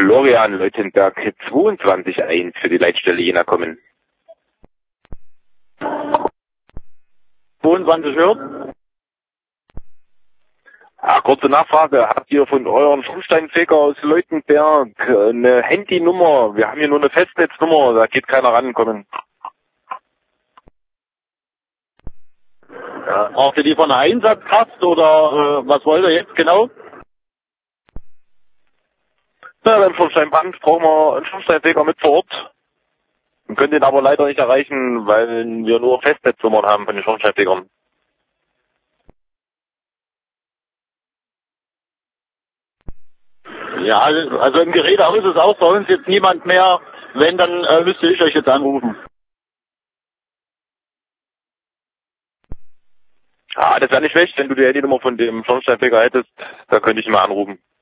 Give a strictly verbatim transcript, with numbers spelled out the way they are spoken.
Florian Leutenberg zweiundzwanzig eins für die Leitstelle Jena kommen. zweiundzwanzig hört. Ja, kurze Nachfrage. Habt ihr von euren Schornsteinfeger aus Leutenberg eine Handynummer? Wir haben hier nur eine Festnetznummer, da geht keiner rankommen. Ja. Braucht ihr die von der Einsatzkraft oder äh, was wollt ihr jetzt genau? Ja, beim Schornsteinbrand brauchen wir einen Schornsteinfeger mit vor Ort. Wir können den aber leider nicht erreichen, weil wir nur Festnetznummern haben von den Schornsteinfegern. Ja, also im Gerätehaus ist auch bei uns jetzt niemand mehr. Wenn, dann äh, müsste ich euch jetzt anrufen. Ah, das wäre nicht schlecht, wenn du die Handynummer von dem Schornsteinfeger hättest, da könnte ich ihn mal anrufen.